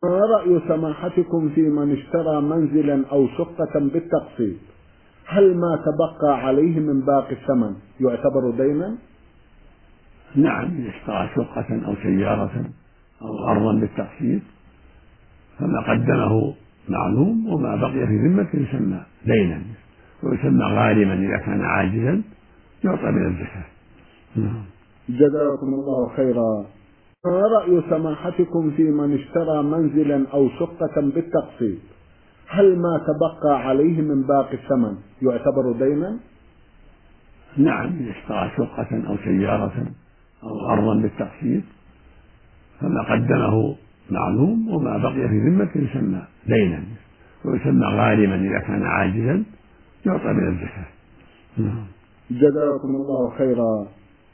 ما رأي سماحتكم في من اشترى منزلا أو شقة بالتقسيط؟ هل ما تبقى عليه من باقي الثمن يعتبر دينا؟ نعم، إذا اشترى شقة أو سيارة أو أرضا بالتقسيط فما قدمه معلوم، وما بقي في ذمته يسمى دينا، ويسمى غارما إذا كان عاجزا، يعطى من الزكاة. جزاكم الله خيرا. ما رأي سماحتكم في من اشترى منزلا أو شقة بالتقسيط؟ هل ما تبقى عليه من باقي الثمن يعتبر دينا؟ نعم، إذا اشترى شقة أو سيارة أو أرضا بالتقسيط فما قدمه معلوم، وما بقي في ذمته يسمى دينا، ويسمى غارما إذا كان عاجزا، يعطى من الزكاة. ما رأي سماحتكم في من اشترى منزلا أو شقة بالتقسيط؟ هل ما تبقى عليه من باقي الثمن يعتبر دينا؟ نعم، إذا اشترى شقة أو سيارة أو أرضا بالتقسيط فما قدمه معلوم، وما بقي في ذمته يسمى دينا، ويسمى غارما إذا كان عاجزا، يعطى من الزكاة. جزاكم الله خيرا.